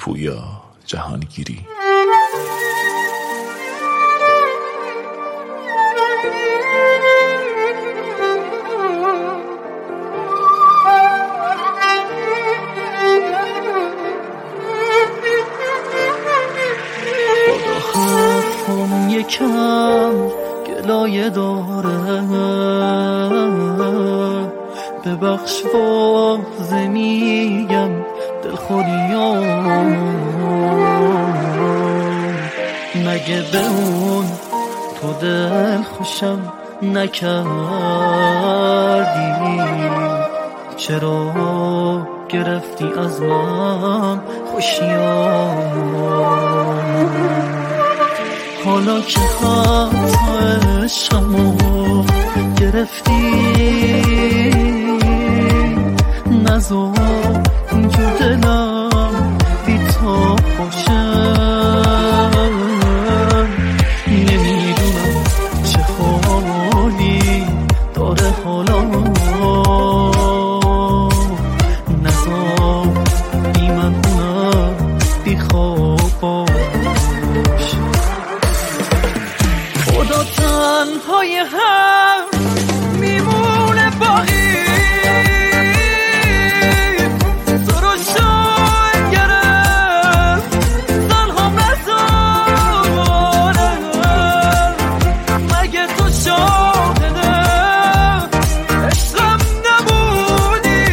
پویا جهانگیری. یکم گلایه داره، ببخش واضح میگم دلخوریام، مگه به اون تو دل خوشم نکردی؟ چرا گرفتی از من خوشیام؟ حالا که خطای شما گرفتی، نذار اینجور دلم بی تو باشم. نمیدونم چه حالی داره حالا، نذار بی من اونم بی خواب باش. خدا تنهای هم میمونه باقی، سر و شاید گرفت تنها مزاره، مگه تو شاهده عشقم نبودی؟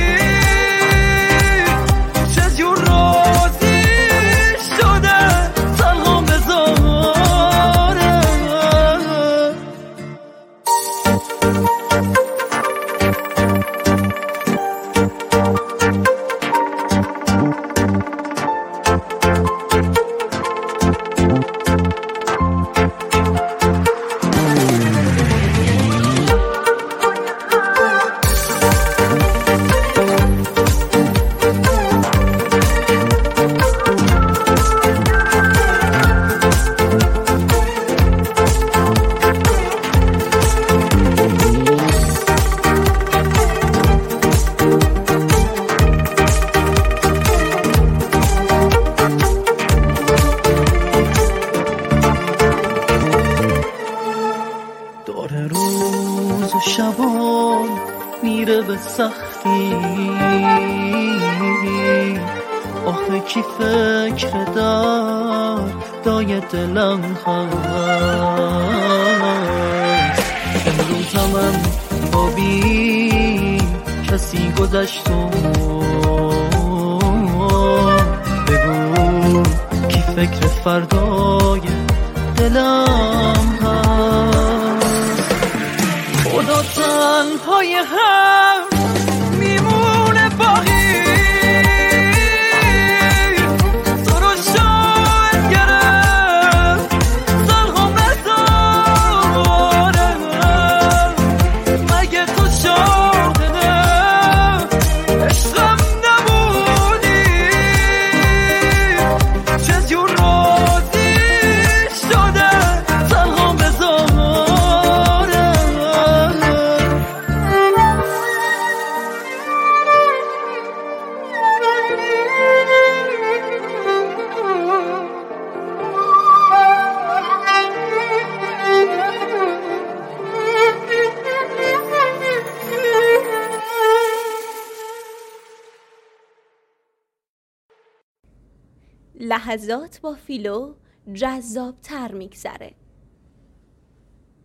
چجور راضی شده تنها بذاره؟ داره روز و شبان میره به سختی، آخه کی فکر دردای دلم هست؟ امروز هم با بی کسی گذشت و بگو کی فکر فردای دلم هست؟ خدا تنهای هم میمونه باقی، سر و شاید گرفت تنها مزاره، مگه تو شاهده عشقم نبودی؟ چجور راضی شده تنها بذاره؟ لحظات با فیلو جذاب‌تر میگذره.